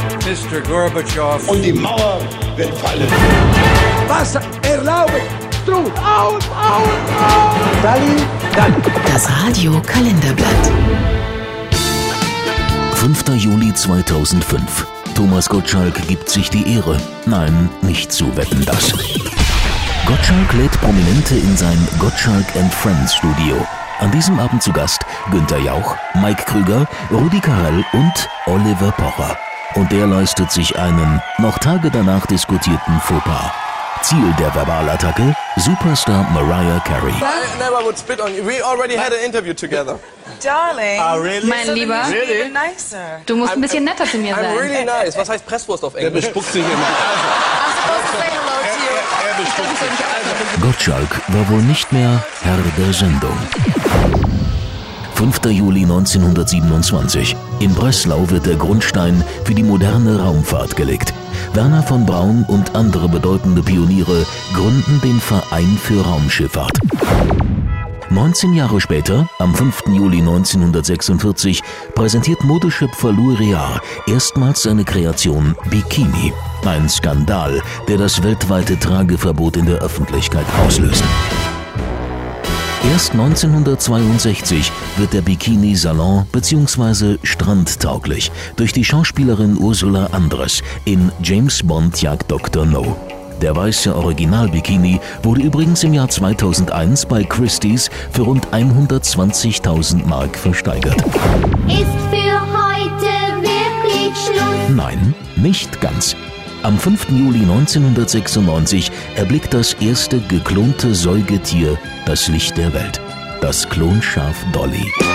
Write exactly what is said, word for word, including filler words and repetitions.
Mister Gorbatschow. Und die Mauer wird fallen. Was erlauben? Strut. Aus, aus, aus. Dalli, Dalli. Das Radio-Kalenderblatt. fünfter Juli zweitausendfünf. Thomas Gottschalk gibt sich die Ehre. Nein, nicht zu Wetten, dass. Gottschalk lädt Prominente in sein Gottschalk and Friends Studio. An diesem Abend zu Gast Günther Jauch, Mike Krüger, Rudi Carrell und Oliver Pocher. Und der leistet sich einen noch Tage danach diskutierten Fauxpas. Ziel der Verbalattacke: Superstar Mariah Carey. I never would spit on you. We already had an interview together. Darling, Ah, really? mein Lieber, Really? nicer. Du musst ein bisschen netter zu mir I'm sein. really nice. Was heißt Presswurst auf Der Englisch? bespuckt sich immer. I'm supposed to say hello to you. Er bespuckt sich. Gottschalk war wohl nicht mehr Herr der Sendung. fünfter Juli neunzehnhundertsiebenundzwanzig. In Breslau wird der Grundstein für die moderne Raumfahrt gelegt. Werner von Braun und andere bedeutende Pioniere gründen den Verein für Raumschifffahrt. neunzehn Jahre später, am fünften Juli neunzehnhundertsechsundvierzig, präsentiert Modeschöpfer Louis Réard erstmals seine Kreation Bikini. Ein Skandal, der das weltweite Trageverbot in der Öffentlichkeit auslöst. Erst neunzehnhundertzweiundsechzig wird der Bikini salon- bzw. strandtauglich durch die Schauspielerin Ursula Andress in James Bond jagt Doktor No. Der weiße Original-Bikini wurde übrigens im Jahr zweitausendeins bei Christie's für rund hundertzwanzigtausend Mark versteigert. Ist für heute wirklich Schluss? Nein, nicht ganz. Am fünften Juli neunzehnhundertsechsundneunzig erblickt das erste geklonte Säugetier das Licht der Welt. Das Klonschaf Dolly.